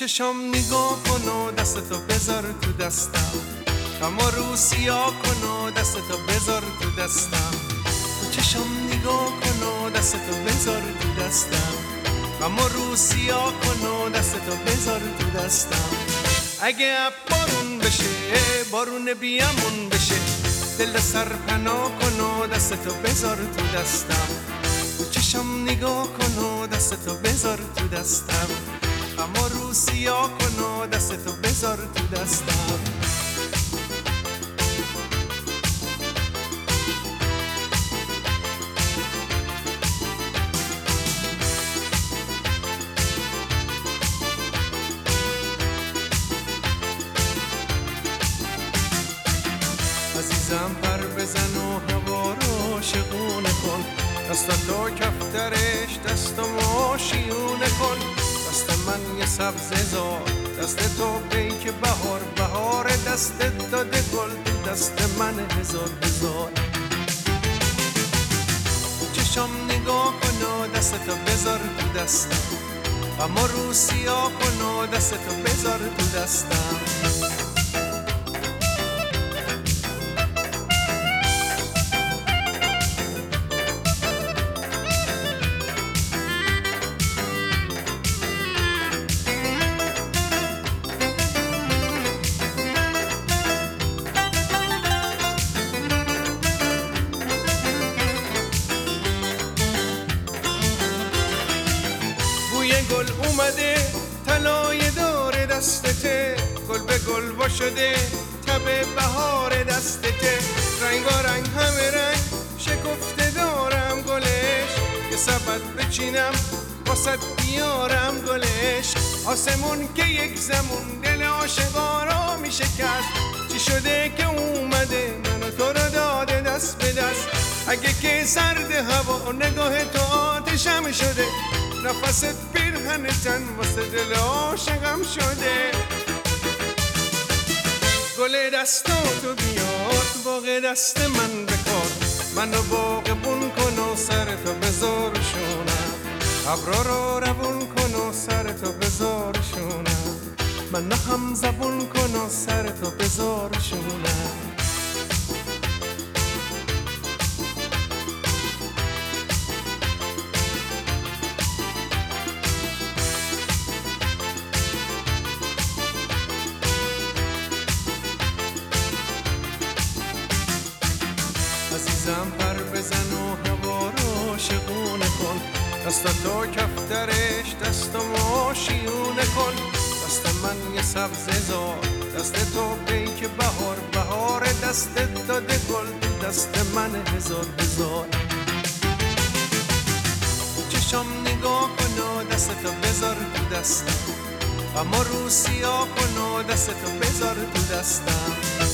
چشم نگاه کن و دستتو بذار تو دستم، اما رو سیاه کن و دستتو بذار تو دستم. چشم نگاه کن و دستتو بذار تو دستم، اما رو سیاه کن و دستتو بذار تو دستم. اگه بارون بشه بارون بیامون بشه، دل سر پناه کن و دستتو بذار تو دستم. چشم نگاه کن و دستتو بذار تو دستم، اما رو سیاه کن و دستتو بذار تو دستم. عزیزم پر بزن و هوا رو شقونه کن، دستاتو کفترش دستمو شیونه کن. دست من یه سبزه زار، دست تو پیک بهار، بهار دستت داده گل، تو دست من هزار هزار. چشم نگاه کن و دستتو بذار تو دستم، اما رو سیاه کن و دستتو بذار تو دستم. گل اومده طلای دار دستته، گل به گل وا شده تب بهار دستته. رنگارنگ همه رنگ شکفته دارم گلش، یه سبد بچینم واسد بیارم گلش. آسمون که یک زمون دل عاشقا را میشکست، چی شده که اومده منو تو رو داده دست به دست. اگه که سرد هوا نگاه تو آتشم شده، نفست پیرهن تن واسه دل عاشقم شده. گل دستاتو بیار باغ دست من بکار، منو باغبون کن و سرتو بذار شونم. ابرا رو روون کن و سرتو بذار شونم، منو هم زبون کن و سرتو بذار شونم. عزیزم پر بزن و هوا رو شقونه کن، دستاتو کفترش دستمو شیونه کن. دست من یه سبزه زار، دست تو پیک بهار، بهار دستت داده گل، دست من هزار هزار. چشم نگاه کن و دستتو بذار تو دستم، اما رو سیاه کن و دستتو بذار تو دستم.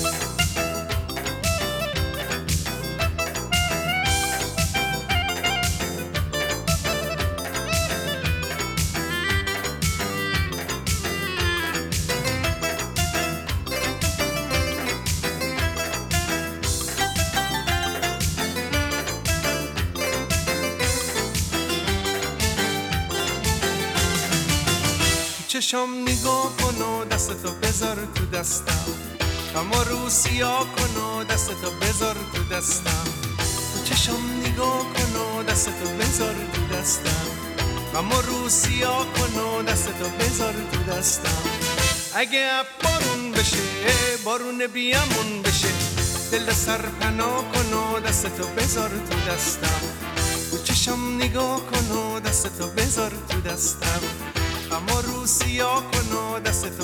چشم نگاه کن و دستتو بذار تو دستم، اما رو سیاه کن و دستتو بذار تو دستم. چشم نگاه کن و دستتو بذار تو دستم، اما رو سیاه کن و دستتو بذار تو دستم. اگه بارون بشه بارون بیامون بشه، دل سر پناه کن و دستتو بذار تو دستم. چشم نگاه کن و دستتو بذار تو دستم، اما رو سیاه کن و دستتو